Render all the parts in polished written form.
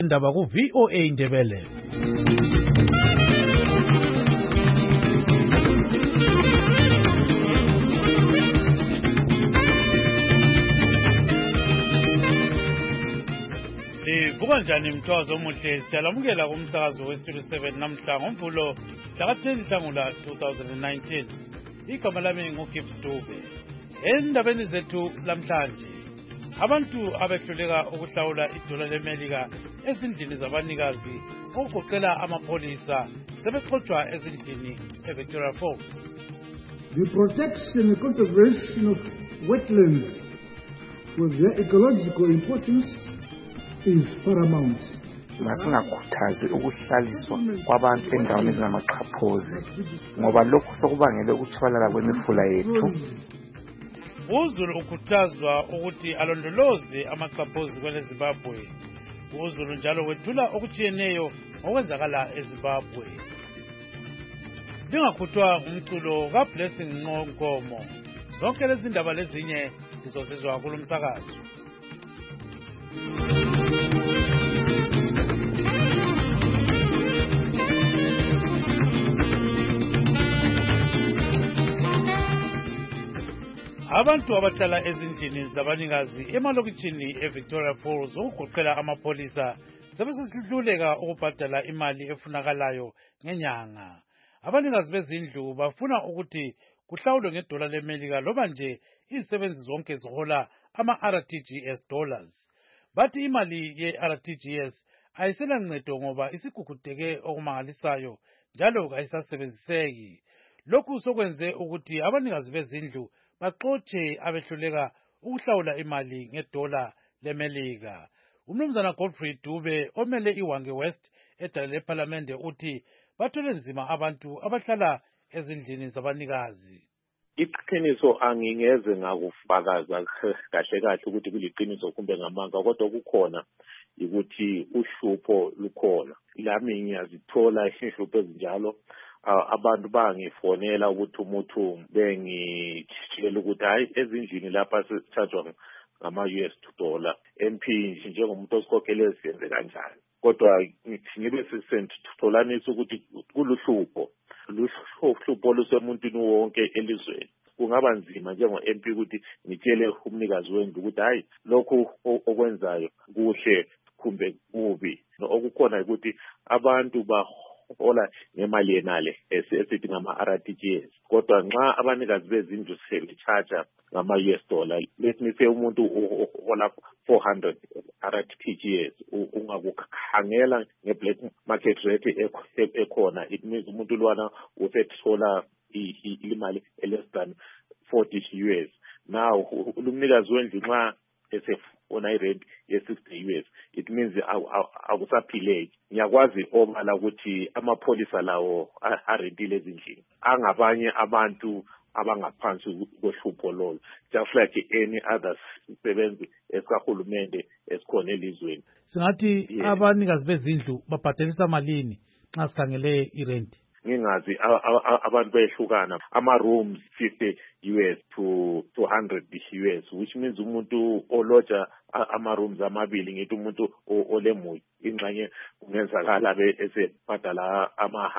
Indaba ku VOA Indebele. Livuka njani mthwazo omuhle, siyalamukela kumsakazo weStudio 7 namhla ngoMvulo mhla ka-10 Nhlangula 2019. Igama lami nguGibbs Dube. Endabeni zethu lamhlanje, abantu abehluleka ukuhlawula idola leMelika ezindlini zabanikazi okugoqela amapolisa sebexotshwa ezindlini eVictoria Falls. The protection and conservation of wetlands with their ecological importance is paramount. Masingakhuthazi ukuhlaliswa kwabantu endaweni ezingamaxhaphozi ngoba lokhu sokubangele ukutshabalala kwemifula yethu. uZulu ukhuthazwa ukuthi alondoloze amaxhaphozi kweleZimbabwe. uZulu njalo wethula okutshiyeneyo ngokwenzakala eZimbabwe. Lingakhuthwa umculo kaBlessing Nkomo. Zonke lezi ndaba lezinye lizozizwa kulo msakazo. Abantu abahlala ezindlini zabanikazi emalokitshini eVictoria Falls okugoqela amapolisa sebesihluleka ukubhadala imali efunakalayo ngenyanga. Abanikazi bezindlu bafuna ukuthi kuhlawulwe ngedola leMelika loba nje izisebenzi zonke zihola ama-RTGS dollars. Bathi imali ye-RTGS ayiselancedo ngoba isigugudeke okumangalisayo njalo kayisasebenziseki. Lokhu sokwenze ukuthi abanikazi bezindlu baxotshe abehluleka ukuhlawula imali ngedola leMelika. Umnumzana Godfrey Dube omele iWange West edale leParlamente uthi bathwele nzima abantu abahlala ezindlini zabanikazi. Iqiniso angingeze ngakufakaza kahle ukuthi kuliqiniso kumbe ngamanga, kodwa kukhona ukuthi uhlupho lukhona. Lami ngiyazithola ihlupho ezinjalo. Abantu bangifonela ukuthi umuntu bengitshela ukuthi hayi ezindlini lapha sithathwa ngama-US $2. MP njengomuntu osikhokhele siyenze kanjani. Kodwa ngibe sisentholanisa ukuthi kuluhlupho. Luhlupho lusemuntwini wonke elizweni. Kungaba nzima njengo-MP ukuthi ngitshele umnikazi wendlu ukuthi hayi lokhu okwenzayo kuhle kumbe kubi. Okukhona ukuthi abantu bahola ngemali yenale esithi ngama-RTGS. Kodwa nxa abanikazi bezindlu sebechaja ngama-US $, let me say umuntu uhola 400 RTGS, ungakukhangela nge-black market rate ekhona. It means umuntu lwana usethola imali less than 40 US. Now umnikazi wendlu nxa esefona irent ye-60 US, it means akusaphileki. Ngiyakwazi obala ukuthi amapholisa lawo arentile ezindlini angabanye abantu abangaphansi kohlupho lolo, just like any other sebenzi esikahulumende esikhona elizweni. Singathi abanikazi bezindlu babhadelisa malini nxa sikhangele irent? Ngingazi abantu bayehlukana. Ama-rooms 50 US to 100 US, which means umuntu oloja ama-rooms amabili ngithi umuntu olemuyi ingxenye kungenzakala esebhadala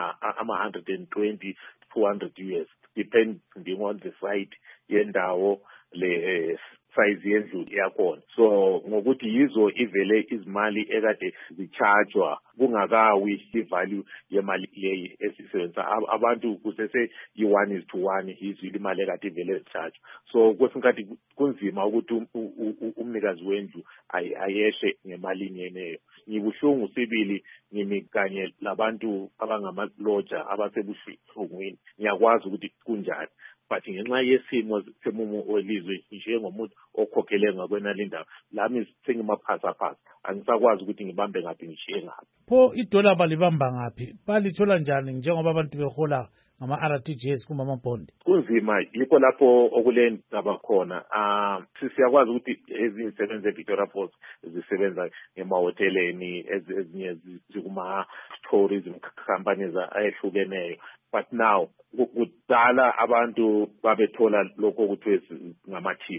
ama-120 200 US, depending on the site yendawo le size yendlu yakhona. So ngokuthi yizo ivele izimali ekade zichargewa kungakawi ivalue yemali leyi esisebenzisa abantu kusese yi-1:1 yizo imali ekade ivele zicharge. So kwesinkathi kunzima ukuthi umnikazi wendlu ayeshe ngemali yeneyo. Ngibuhlungu sibili ngimi kanye labantu abangamaloja abasebuhlungwini. Ngiyakwazi ukuthi kunjani, but ngenxa yesimo semumo welizwe njengomuntu okhokhele ngakwenali ndaba lami sengimaphasa angisakwazi ukuthi ngibambe ngaphi ngishiye ngaphi. Pho idola balibamba ngaphi? Balithola njani njengoba abantu behola ngama-RTGS kumbe amabhondi? Kunzima, yikho lapho okulendaba khona. Siyakwazi ukuthi ezisebenza eVictoria Falls zisebenza ngemahoteleni, ezinye zikuma-tourism companies ayehlukeneyo. But now kudala abantu babethola lokho kuthiwe ngama-tip.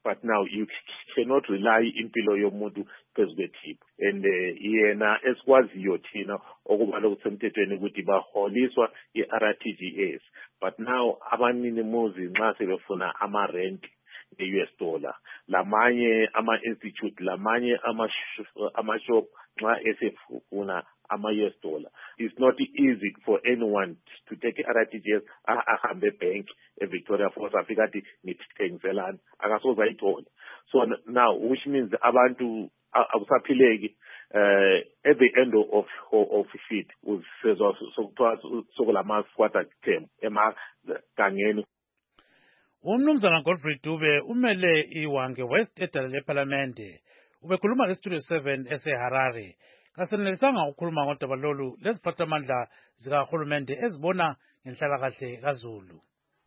but now you cannot rely impilo yomuntu phezu kwethiphu. And yena esikwaziyo thina okuba lokusemthethweni ukuthi baholiswa i-RTGS, but now abaninimuzi nxa sebefuna ama-rent e-US dollar, lamanye ama-institute, lamanye ama-shop nxa esefuna ama-US dollar. It's not easy for anyone to take RTGS ahambe bank eVictoria Falls afika athi ngithengiselana akasoze ayithole. So now, which means abantu akusaphileki at the end of it usezwa sokulama quarter term emagangeni. Umnumzana Godfrey Dube umele iWange West edala leParlamente ubekhuluma leStudio 7 eseHarare. Kasenelisanga ukukhuluma ngodaba lolu leziphathamandla zikahulumende ezibona ngenhlalakahle kaZulu.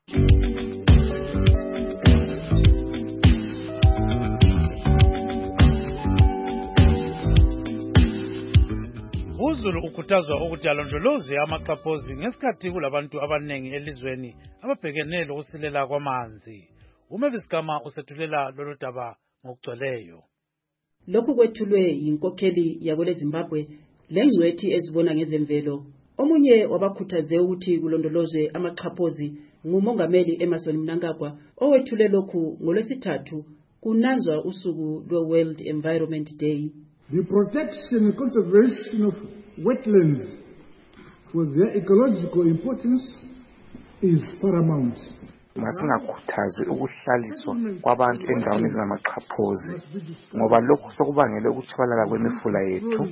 UZulu ukhuthazwa ukuthi alondoloze amaxhaphozi ngesikhathi kulabantu abanengi elizweni ababhekene lokusilela kwamanzi. uMavis Gama usethulela lolu daba ngokugcweleyo. Lokhu kwethulwe yinkokheli yakwele Zimbabwe lengcwethi ezibona ngezemvelo. Omunye wabakhuthaze ukuthi kulondolozwe amaxhaphozi ngumongameli Emmerson Mnangagwa owethule lokhu ngolwesithathu kunanzwa usuku lwe-World Environment Day. The protection and conservation of wetlands for their ecological importance is paramount. Masingakhuthazi ukuhlaliswa kwabantu endaweni ezingamaxhaphozi ngoba lokhu sokubangela ukutshabalala kwemifula yethu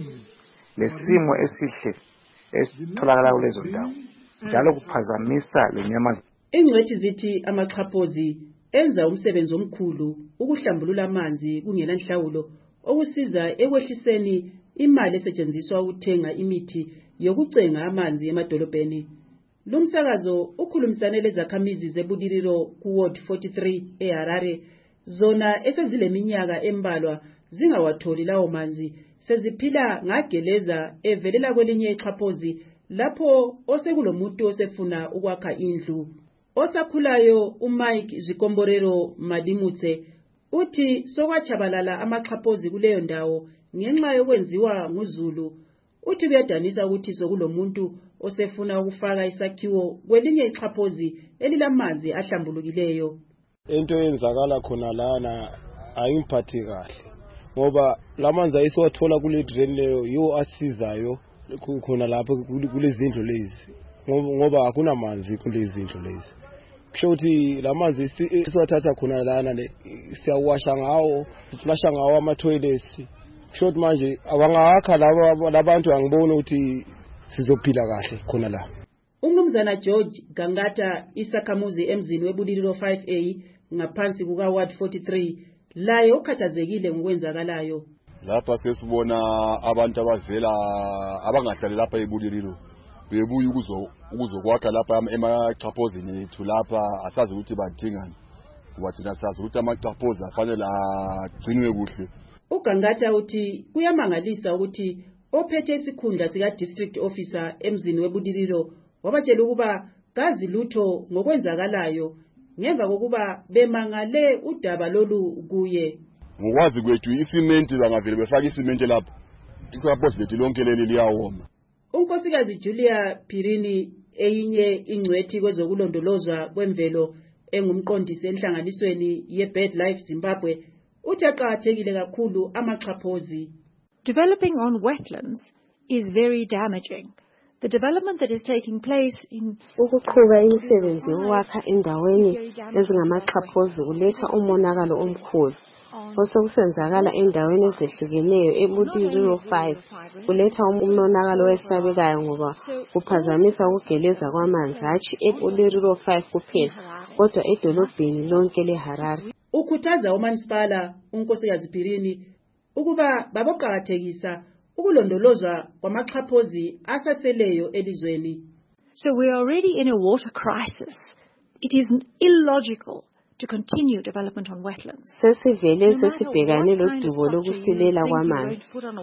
lesimo esihle esitholakala kulezo ndawo njalo kuphazamisa lenyamazana. Ingcwethi zithi amaxhaphozi enza umsebenzi omkhulu ukuhlambulula amanzi kungela nhlawulo okusiza ekwehliseni imali esetshenziswa ukuthenga imithi yokucenga amanzi emadolobheni. Lumsakazo ukhulumisane lezakhamizi zebudiliro ku Ward 43 eHarare zona esezileminyaka embalwa zingawatholi lawo manzi seziphila ngageleza evelela kwelinye ixhaphozi lapho osekulomuntu osefuna ukwakha indlu. Osakhulayo uMike Zikomborero Madimutse uthi sokwachabalala amaxhaphozi kuleyo ndawo ngenxa yokwenziwa nguZulu. Uthi kuyadanisa ukuthi sokulomuntu osefuna ukufaka isakhiwo kwelinye ixhaphozi elilamanzi ahlambulukileyo. Into eyenzakala khona lana ayingiphathi kahle ngoba lamanzi ayisiwathola kule drain leyo yo asizayo khona lapho kule zindlu lezi ngoba akuna manzi kule zindlu lezi. Kusho ukuthi lamanzi siwathatha khona lana siyawasha ngawo flasha ngawo ama toilets. Kusho ukuthi manje abangakha labantu angibona ukuthi sizophila kahle khona la. Umnumzana George Gangata isakhamuzi emzini webudiliro 5A ngaphansi kuka Ward 43 laye ukhathazekile ngokwenzakalayo. Lapha sesibona abantu abavela abangahlali lapha ebudiliro bebuya ukuzokwakha lapha emaxhaphozini ethu lapha asazi ukuthi badingani kuba thina sazi ukuthi amaxhaphozi afanele agcinwe kuhle. uGangata uthi kuyamangalisa ukuthi ophethe isikhundla sika district officer emzini webudiliro wabatshela ukuba kazi lutho ngokwenzakalayo ngemva kokuba bemangale udaba lolu kuye. Ngokwazi kwethu isimenti bangavele befaka isimenti lapha ixhaphozi lethu lonke leli liyawoma. uNkosikazi Julia Pirini eyinye ingcwethi kwezokulondolozwa kwemvelo engumqondisi enhlanganisweni ye-BirdLife Zimbabwe uthi aqhathekile kakhulu amaxhaphozi. Developing on wetlands is very damaging. The development that is taking place in ukuqhuba imisebenzi yokwakha endaweni ezingamaxhaphozi kuletha umonakalo omkhulu. Osokusenzakala endaweni ezehlukeneyo ebudiliro 5 kuletha umonakalo wesabekayo ngoba kuphazamisa ukugeleza kwamanzi hatshi ebudiliro 5 kuphela kodwa edolobheni lonke leHarare. Ukhuthaza uMansipala uNkosikazi Pirini ukuba baboqhakathekisa ukulondolozwa kwamaxhaphozi asaseleyo elizweni. So we are already in a water crisis. It is illogical to continue development on wetlands. Sesivele sesibhekane lodubo lokusilela kwamanzi.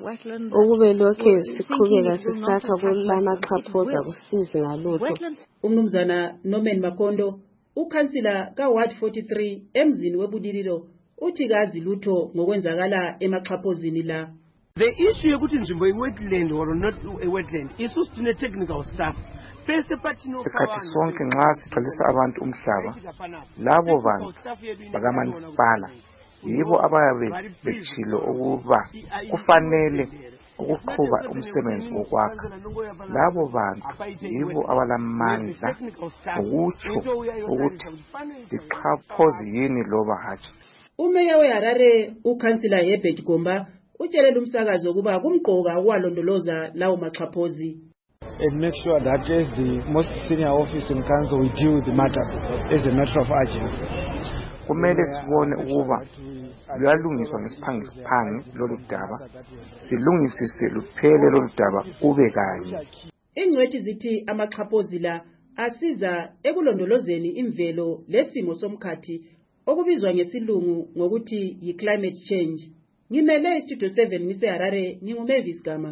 Ukube lokho siqhubeka sisakha kulamaxhaphozi akusizi ngalutho. Umnumzana Norman Makondo ukhansila ka Ward 43 emzini webudiliro uthi kazi lutho ngokwenzakala emaxhaphozini la. The issue yokuthi njimbo i-wetland or not a wetland isusine technical staff. Sikhathi sonke nxa sitholisa abantu umhlaba, labo bantu bakamasipala yibo abayabe betshilo ukuba kufanele ukuqhuba umsebenzi wokwakha. Labo bantu yibo abalamandla ukutsho ukuthi lixhaphozi yini loba hatshi. Umeya weHarare ukansila Herbert Gomba utshelele umsakazo ukuba kumqoka ukwalondoloza lawo maxhaphozi. And make sure that as the most senior office in council we deal with the matter as a matter of urgency. Kumele sibone ukuba luyalungiswa ngesiphangi lolu daba, silungisise luphele lolu daba ube kanye. Ingcwethi zithi amaxhaphozi la asiza ekulondolozeni imvelo lesimo somkhathi okubizwa ngesilungu ngokuthi yi-climate change. Ngimele iStudio 7 ngiseHarare, nginguMavis Gama.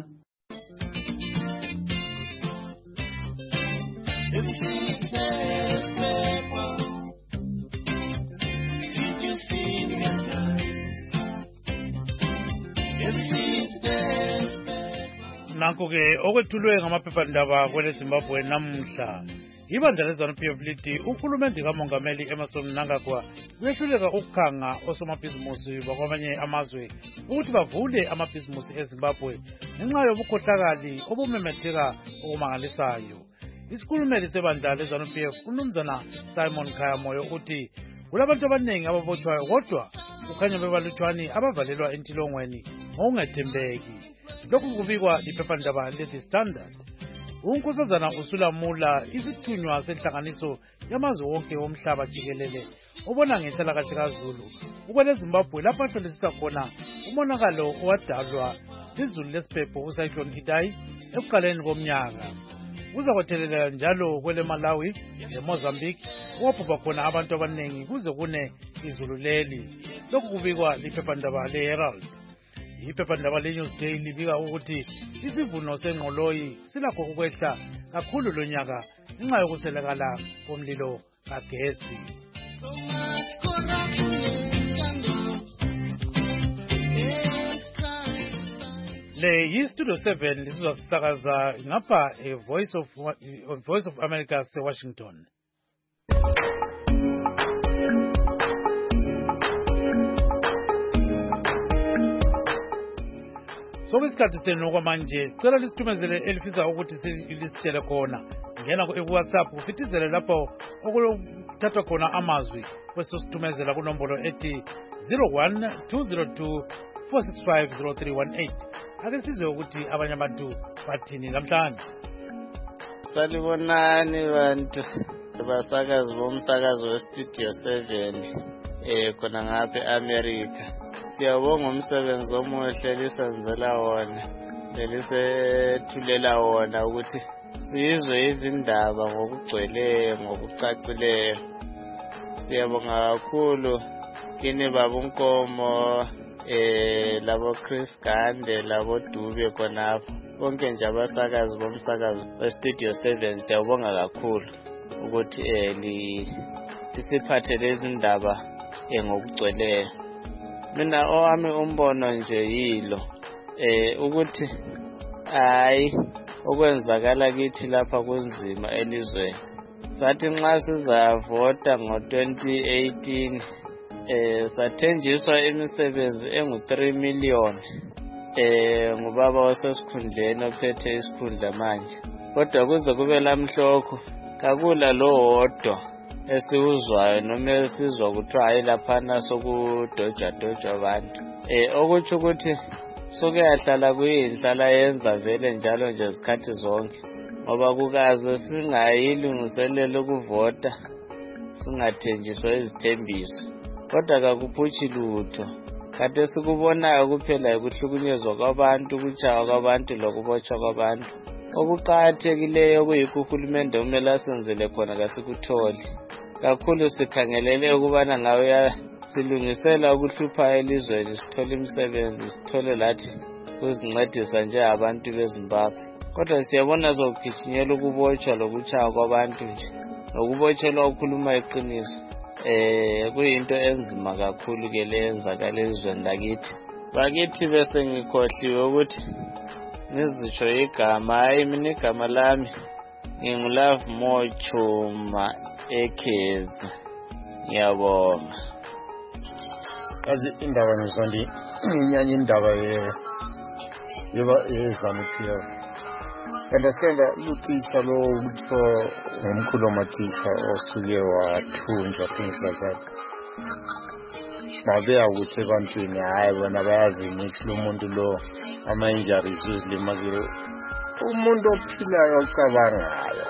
Nanko-ke okwethulwe ngamaphephandaba kwele Zimbabwe namuhla. Ibandla leZANU-PF lithi uhulumende kaMongameli Emmerson Mnangagwa kuyehluleka ukukhanga osomabhizimusi bakwamanye amazwe ukuthi bavule amabhizimusi eZimbabwe ngenxa yobukhohlakali obumemetheka okumangalisayo. Isikhulumeli sebandla leZANU-PF uMnumzana Simon Khayamoyo uthi kulabantu abaningi ababotshwayo kodwa kukhanya bebalutshwane abavalelwa entilongweni ngokungethembeki. Lokhu kubikwa iphephandaba leThe Standard. Unkosazana uSulamula isithunywa senhlanganiso yamazwe wonke womhlaba jikelele obona ngenhlalakahle kaZulu ukwele Zimbabwe lapho ahlolisisa khona umonakalo owadalwa izulu lesiphepho uCyclone Idai ekuqaleni komnyaka. Kuzakwetheleka njalo kwele Malawi leMozambique okwabhubha khona abantu abaningi kuze kune izulu leli. Lokhu kubikwa liphephandaba leHerald. Iphephandaba leNewsday libika ukuthi isivuno sengqoloyi silakho ukwehla kakhulu lonyaka ngenxa yokuswelakala komlilo kagesi. Le yiStudio 7 lisizwa sisakaza ngapha Voice of America seWashington. Sokusikhathi senu kwamanje cela lisithumezele elifisa ukuthi lisitshele khona. Ngena ku-WhatsApp ufitizele lapho okuthathwa khona amazwi kwesithumezela kunombolo ethi 012024650318. Ake sizwe ukuthi abanye abantu bathini namhlanje. Salibonani bantu abasakazi bomsakazo weStudio 7 khona ngapha eAmerica. Siyabonga umsebenzi omuhle lisenzela wona lelisethulela wona ukuthi sizwe izindaba ngokugcweleyo ngokucacileyo. Siyabonga kakhulu kini baba uNkomo labo Chris Gande labo Dube khonapho bonke nje abasakazi bomsakazo weStudio 7 siyabonga kakhulu ukuthi lisiphathe lezi ndaba ngokugcweleyo. Mina owami umbono nje yilo ukuthi hayi okwenzakala kithi lapha kunzima elizweni. Sathi nxa sizavota ngo-2018 sathenjiswa imisebenzi engu-3 million ngubaba wasesikhundleni ophethe isikhundla manje. Kodwa kuze kube lamhlokho kakula lowodwa esiwuzwayo noma esizwa kuthiwa hayi laphana sokudojwa abantu. Okutsho ukuthi sokuyahlala kuyinhlala yenza vele njalo nje izikhathi zonke ngoba kukaze singayilungiselela ukuvota singathenjiswa izithembiso. Kodwa kakuphutshi lutho. Kade sikubonayo kuphela ukuhlukunyezwa kwabantu, ukutshaywa kwabantu lokubotshwa kwabantu. Okuqakathekileyo okuyikho uhulumende kumele asenzele khona kasikutholi. Kakhulu sikhangelele ukubana ngawe silungisela ukuhlupha elizweni sithole imisebenzi sithole lathi kuzincedisa nje abantu beZimbabwe. Kodwa siyabona zokugijimela ukubotshwa lokutshaywa kwabantu nje nokubotshelwa ukukhuluma iqiniso. kuyinto enzima kakhulu ke leyenzakala ezweni bakithi bese ngikhohliwe ukuthi ngizisho igama. Hayi mina igama lami nginguLove Mochuma Ekhezi. Ngiyabonga. Kazi indaba ngizondi nginyanya indaba yeZANU-PF. Understand you teacher lo umkhulu wamathisha osuke wathunjwa things like that. Babeya ukuthi ebantwini hayi bona bayazi ukuthi lo muntu lo ama-injuries uzilimazile. Umuntu ophilayo ocabangayo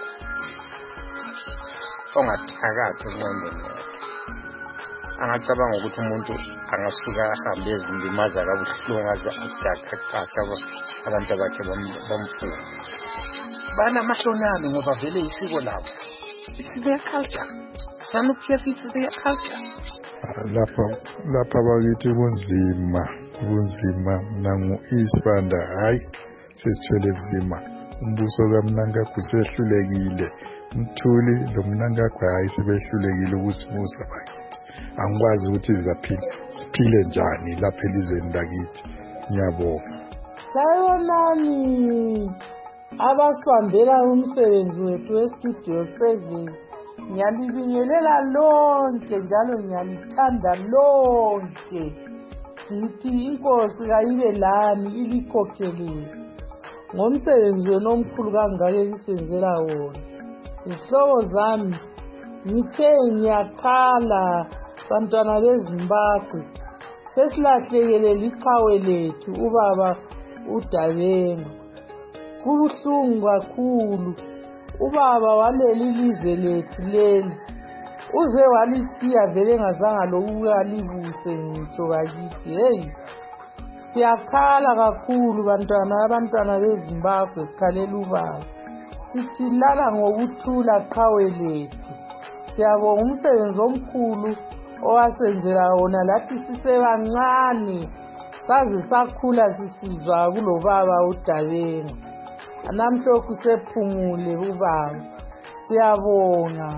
ongathakathi engqondweni angacabanga ukuthi umuntu angasuka ahambe ezilimaza kabuhlungu aze acaca abantu abakhe bamfuna. Banamahlonane ngoba vele isiko labo. It's their culture. ZANU-PF is their culture. Lapha bakithi kunzima nangu isibanda hayi sesithwele nzima. Umbuso kaMnanga kusehlulekile. Mthuli lo Mnangagwa hayi sebehlulekile ukusibusa bakithi. Angikwazi ukuthi siphile njani lapha elizweni lakithi. Ngiyabonga. Sayonani abasihambela umsebenzi wethu westudio 7. Ngiyalibingelela lonke njalo ngiyalithanda lonke. Sithi inkosi kayibe lani ilikhokhelele. Ngomsebenzi wenu omkhulu kangaka esenzela wona. Izihlobo zami ngithe ngiyakhala bantwana beZimbabwe. Sesilahlekele liqhawe lethu ubaba uDabenga. Kubuhlungu kakhulu. Ubaba waleli ilizwe lethu leli. Uze walithiya vele ngazanga lokukalibuse ngitsho bakithi. Hey. Siyakhala kakhulu abantwana beZimbabwe sikhalela ubaba. Sithi lala ngokuthula qhawe lethu. Siyabonga umsebenzi omkhulu owasenzela wona lathi sisebancane. Saze sakhula sisizwa kulobaba uDabenga. Namhlanje kusephumule ubaba. Siyabonga.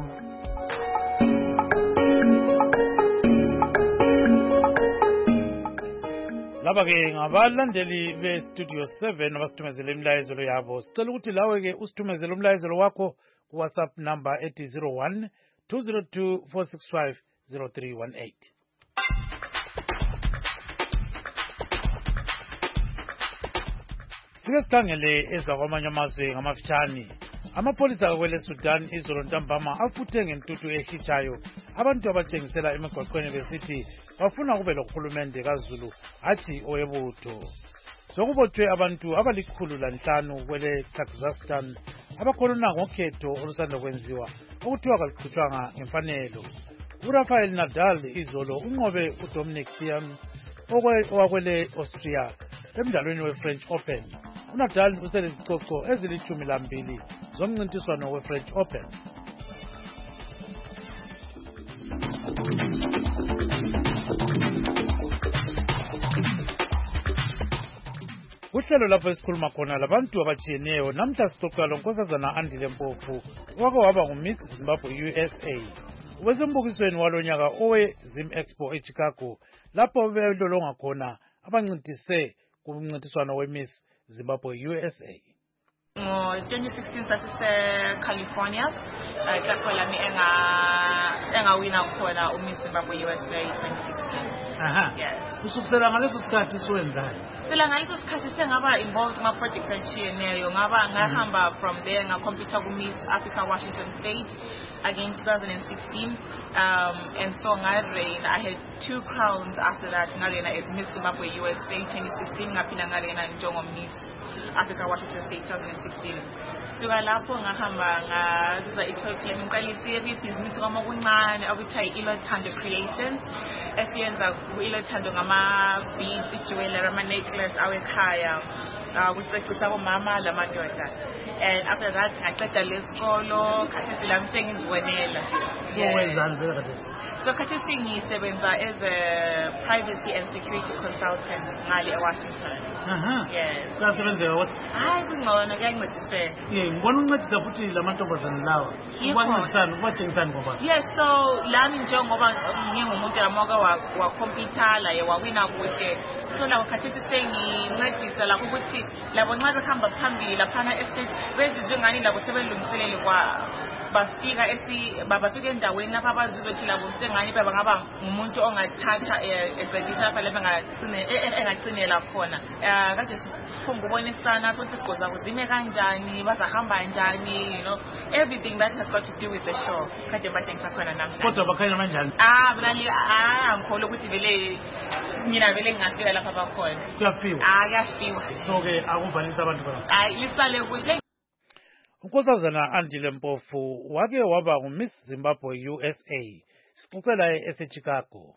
Laba ke ngabalandeli bestudio 7 abasithumezele imlayezelo yabo. Sicela ukuthi lawe ke usithumezele umlayezelo wakho ku WhatsApp number ethi 01 202 465 0318. Sike sikhangele ezakwamanye amazwe ngamafitshane. Amapholisa kwele Sudan izolo ntambama afuthe ngentuthu ehitshayo abantu abatshengisela emigwaqweni besithi bafuna kube lokhulumende kaZulu athi owebutho. Sokubotshwe abantu abali105 kwele Kazakhstan abakhuluna ngokhetho olusanda kwenziwa okuthiwa kaluqhutshwanga ngemfanelo. uRafael Nadal izolo unqobe uDominic Thiem owakwele Austria emdlalweni weFrench Open. uNadal uselezicoko ezili12 zomncintiswano weFrench Open. Uhlelo lapho esikhuluma khona labantu abatshiyeneyo namhla sixoxa lonkosazana Andile Mpofu owake waba nguMiss Zimbabwe USA. Ubesembukisweni walonyaka oweZim Expo eChicago lapho belolonga khona abancintise kumncintiswano weMiss Zimbabwe USA. 2016 sasise-California lapho lami engawina khona uMiss Zimbabwe USA 2016. Yes. Usukusela ngaleso sikhathi siwenzani? Sela ngaleso sikhathi sengaba involved kuma-projects atshiyeneyo. Ngahamba from there ngakompyutha ku-Miss Africa Washington State again 2016. And so ngareign. I had 2 crowns after that. Ngareina as Miss Zimbabwe USA 2016. Ngaphinda ngareina njengo-Miss Africa Washington State 2016. Suka lapho ngahamba ngaziza i-Tokyo ngiqalisile ibhizinisi kwamakuncane okuthiwa i-Ilothando Creations esiyenza ku-Ilothando ngama-beads, ijewelry, ama-necklace awekhaya. kucecisa omama lamadoda. And after that, ngaqeda lesikolo, khathesi lami sengiziwenela. So wenzani vele khathesi? So khathesi ngisebenza as a privacy and security consultant ngale eWashington. Yes. Kuyasebenzeka kodwa? Hayi kungcono kuyangincedisela. Ngibona uncedisa futhi lamantombazane lawa. Ubathengisani ngoba? Yes, so lami njengoba ngingumuntu lamoka wa computer la wawina kuhle. So la khathesi sengincedisa la ukuthi labo nxa behamba phambili laphana estage bezizwe ngani labo sebelungiselele kwa bafika babafika endaweni lapha abazizwe ukuthi labo sengani bangaba ngumuntu ongathatha eqedisa lapha engagcinela khona. Kade sifunga ukubonisana ukuthi sigoza kuzime kanjani, bazahamba njani, everything that has got to do with the show. Kade batshengisa khona namhlanje. Kodwa bakhanya kanjani? Bulali angikholwa ukuthi vele mina vele ngingafika lapha bakhona. Kuyafiwa? Kuyafiwa. So ke akuvalisa abantu khona. Lisale kuhle. uNkosazana Andile Mpofu wake waba nguMiss Zimbabwe USA. Sixoxela eseChicago.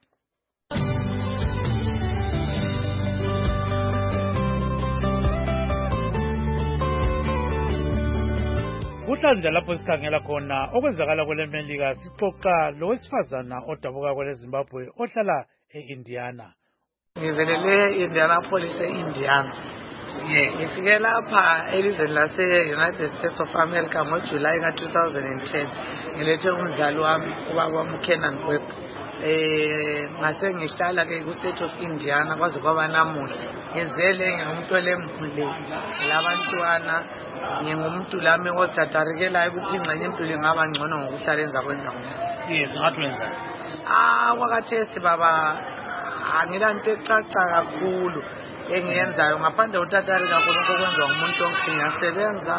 Kuhlanje lapho sikhangela khona okwenzakala kwele Melika sixoxa lowesifazana odabuka kwele Zimbabwe ohlala eIndiana. Ngivelele Indianapolis eIndiana. Ngifike lapha elizweni lase-United States of America ngoJuly ka-2010 ngilethe umzali wami ubaba wami uKenan Gweb. Ngase ngihlala ke ku-state of Indiana kwaze kwaba namuhla. Ngizele ngingumuntu olemhule labantwana ngingumuntu lami otatarikelayo ukuthi ingxenye impilo ingaba ngcono ngokuhlala enza kwenza ngoba. Yes, ngathi wenza. Kwakathesi baba angilanto ecaca kakhulu engiyenzayo ngaphandle utatari kakhulu okwenza umuntu onke ngiyasebenza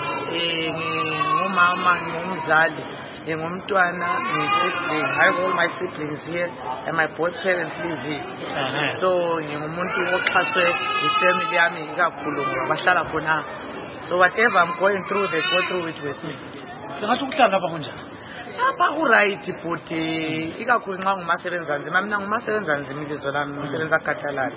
ngumama ngumzali ngumntwana ngisibling. I have all my siblings here and my both parents live here. So ngingumuntu oxhaswe ifamily yami kakhulu ngoba bahlala khona. So whatever I'm going through, they go through it with me. Singathi ukuhlala lapha kunjani? Apha ku-right futhi ikakhulu nxa ngumasebenza nzima. Mina ngumasebenza nzima ibizo lami ngisebenza Khathalala.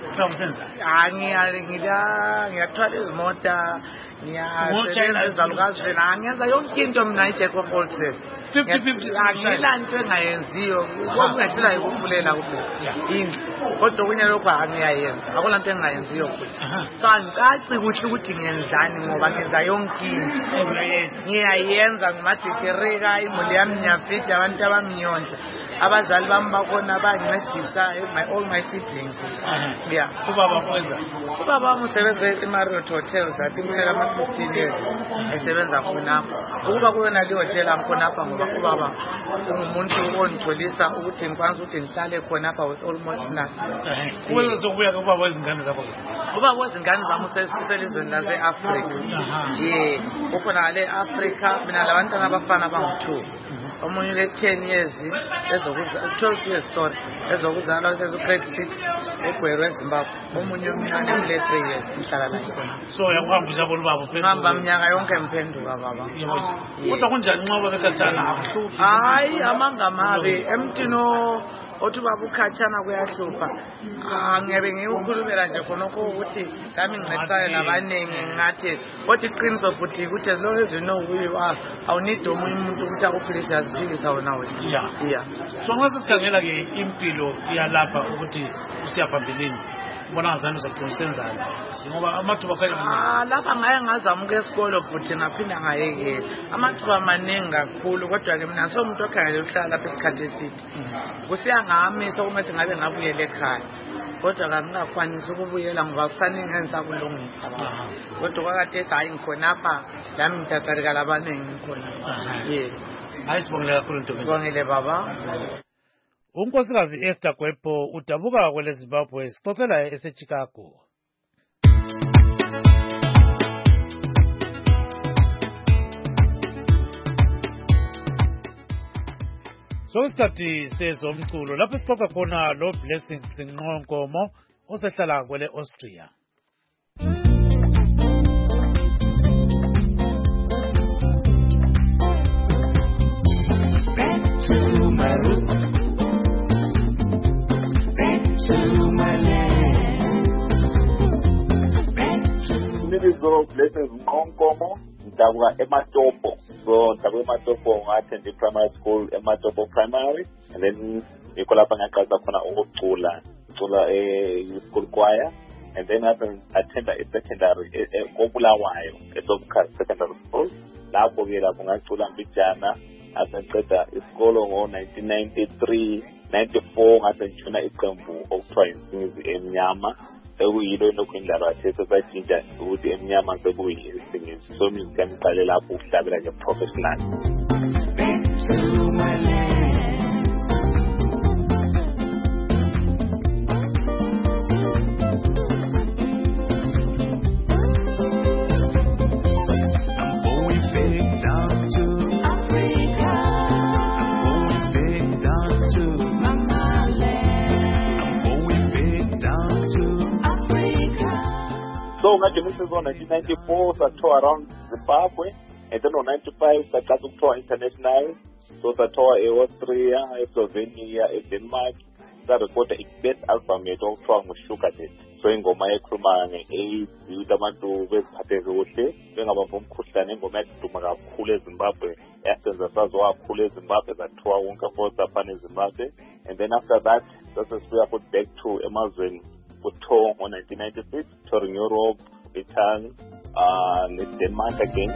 Ngiyathwala izimota, ngiyasebenza izalukazi vena, ngiyenza yonke into mina i-jack of all trades. 50-50. Angilanto engayenziyo kungahlala yikufulela indlu kodwa kunye lokho angiyayenza akulanto engayenziyo futhi. So angicaci kuhle ukuthi ngiyenzani ngoba ngenza yonke into ngiyayenza ngumadikirika imuli yami ngiyafida abantu abamnyondla abazali bami bakhona bangincedisayo all my siblings. Ubaba wenza? Ubaba wami usebenza eMarriott Hotels atimphela ama-15 years esebenza khonapho. Ukuba kuyona le hotel khonapha ngoba ubaba ungumuntu ongitholisa ukuthi ngikwazi ukuthi ngihlale khonapha with almost nothing. Kuwenza sokubuya kubaba wezingane zakho? Ubaba wezingane zami uselizweni lase-Africa. Ukhona le Africa mina labantwana abafana bangu-2. Omunye le-10 years 12 years sorry ezokuzalwa esegrade 6 eGweru eZimbabwe. Omunye omncane ule-3 years ngihlala naye khona. So yakuhambisa yabona ubaba uphenduka? Ngihamba minyaka yonke ngiphenduka baba. Kodwa kunjani nxa ube bekhatshana akuhluphi? Hayi amangamabi emntwini othi ubaba ukhatshana kuyahlupha. Ngiyabe ngiwukhulumela nje khonokho ukuthi lami ngincedisayo nabaningi ngathi kodwa iqiniso futhi ukuthi as long as you know who you are awunidi omunye umuntu ukuthi akuphilise aziphilisa wena wena. So nxa sikhangela-ke impilo iyalapha ukuthi usiya phambilini ubona ngazani uzagcina usenzani ngoba amathuba akhanya lapha ngaye ngazamuka esikolo futhi ngaphinda ngayekela amathuba maningi kakhulu kodwa-ke mina somuntu okhangele ukuhlala lapha isikhathi eside kusiya ngami sokungathi ngabe ngabuyela ekhaya kodwa kangingakwanisi ukubuyela ngoba kusaningenza kulungisa kodwa kwakathesi hayi ngikhonapha lami ngitatarika labaningi ngikhona. Hayi sibongile kakhulu ntombi. Sibongile baba. uNkosikazi Esther Gwebo udabuka kwele Zimbabwe sixoxela eseChicago. So isikhathi sezomculo lapho sixoxa khona lo Blessing Sinqonkomo osehlala kwele Austria. School of Blessings Nkonkomo, Ndabuka Ematopo. So Ndabuka Ematopo ngathenda primary school Ematopo Primary, and then ikolapha ngaqala khona ukucula school choir, and then I attend a secondary eBulawayo eSobukhazi Secondary School. Lapho ke lapho ngacula mbijana asaqeda isikolo ngo-1993 94 ngasentshona iqembu okuthiwa Insingisi Emnyama ekuyilo lokuyindlala athethe sajinja ukuthi Emnyama sekuyisingisi. So music ngiqale lapho ukuhlabela nje professional. So ngaJenesis on 1994 I toured around Zimbabwe, and then on 95 I started to tour international. So I toured Austria, Slovenia, Denmark. I recorded a best album yethu okuthiwa nguSugar Daddy. So ingoma ekhuluma nge-AIDS ukuthi abantu beziphathe kuhle bengabamba umkhuhlane. Ingoma yaduma kakhulu eZimbabwe, yasenza sazo kakhulu eZimbabwe, zathiwa wonke force afana eZimbabwe. And then after that sasesibuya futhi back to emazweni tour in 1996, touring Europe, Italy, Denmark again.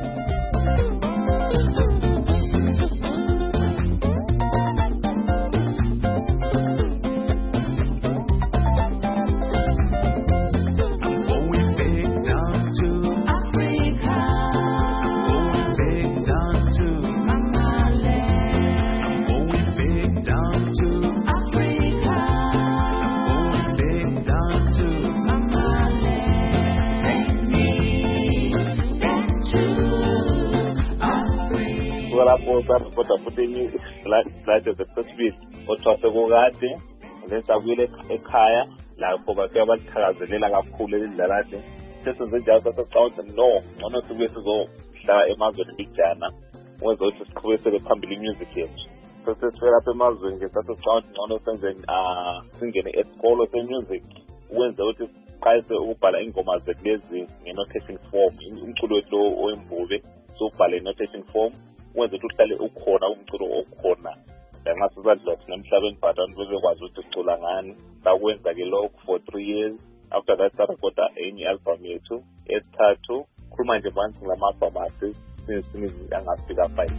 Kodwa futhi slide the first week othwasekukade, then sabuyele ekhaya lapho bafika bathakazelela kakhulu elidlalade. Sesenze njalo sasicabanga no ngcono sibuye sizohlala emazweni mbijana ukwenza ukuthi siqhubekele phambili music yethu. So sesifika lapha emazweni nje sasicabanga ngcono senze singene esikolo se-music ukwenza ukuthi siqalise ukubhala ingoma zethu lezi nge-notation form. Umculo wethu oyimvube so ubhale i-notation form wenze ukuthi uhlale ukhona umculo okhona ngenxa sizadlula thina emhlabeni but abantu bebekwazi ukuthi sicula ngani. Sakwenza ke lokho for 3 years. After that sarekhoda enye album yethu esithathu, khuluma nje manje ngama-album asinizi angafika 5.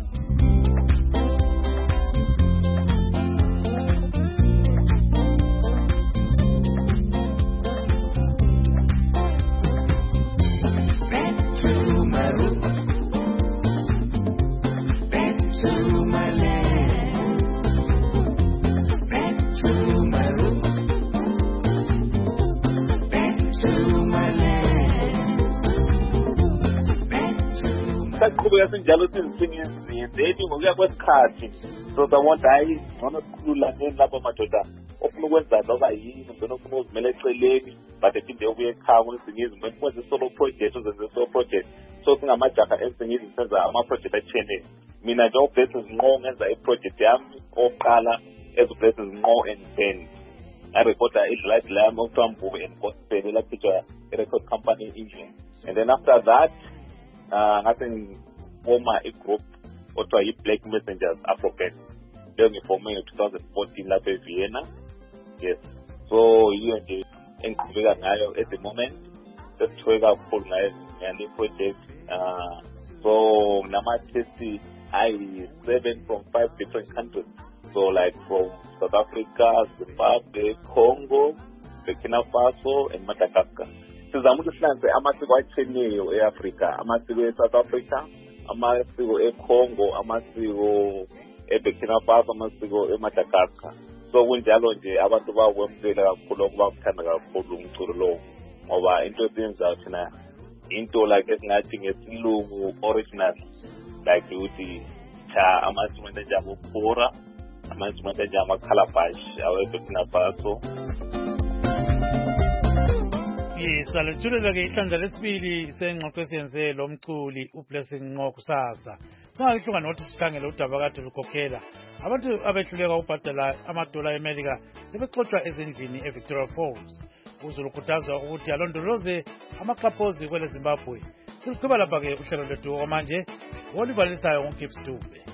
Saqhubeka sinjalo sizisingizini ngokuya kwesikhathi. So sabona hayi ngcono sikhulula lapho madoda ofuna ukwenza noba yini ngcono ufuna uzimela eceleni but ephinde ubuye ekhaya kwesingizi mwenze solo project uzenze solo project. So singamajaha ensingizi senza ama-project atshiyeneyo. Mina nje uBlessings Nqo ngenza i-project yami oqala ezuBlessings Nqo and Band. Ngarekhoda idlight lami okuthiwa Mvubu and Gospel elaphiwa i-record company in England. And then after that ngathi ngifoma i-group okuthiwa yi-Black Messengers Afro-Band. Leyo ngifome ngo-2014 lapha eVienna. Yes. So yiyo nje engiqhubeka ngayo at the moment. Sesithoye kakhulu ngayo ngale project. So nama-artists ayi-7 from 5 different countries. So like from South Africa, Zimbabwe, Congo, Burkina Faso, and Madagascar. Sizama ukuthi silanze amasiko atshiyeneyo e-Africa, amasiko e-South Africa, amasiko e-Congo, amasiko e-Burkina Faso, amasiko e-Madagascar. So kunjalo nje abantu bakwemukela kakhulu okubakuthanda kakhulu umculo lowo ngoba into esenza thina into like esingathi ngesilungu original like ukuthi cha ama-instrument anjengokubhora, ama-instrument anjengama-calabash awe-Burkina Faso. Yes, aluthulela-ke ihlandla lesibili sengxoxo esiyenze lo mculi uBlessings Nqo kusasa. Singalihlunga nokuthi sikhangele udaba kade lukhokhela abantu abehluleka ukubhadala amadola eMelika sebexoxwa ezindlini eVictoria Falls. UZulu ukhuthazwa ukuthi alondoloze amaxhaphozi kwele Zimbabwe Siluqhuba lapha ke uhlelo lwethu okwamanje olibalisayo nguGibbs Dube.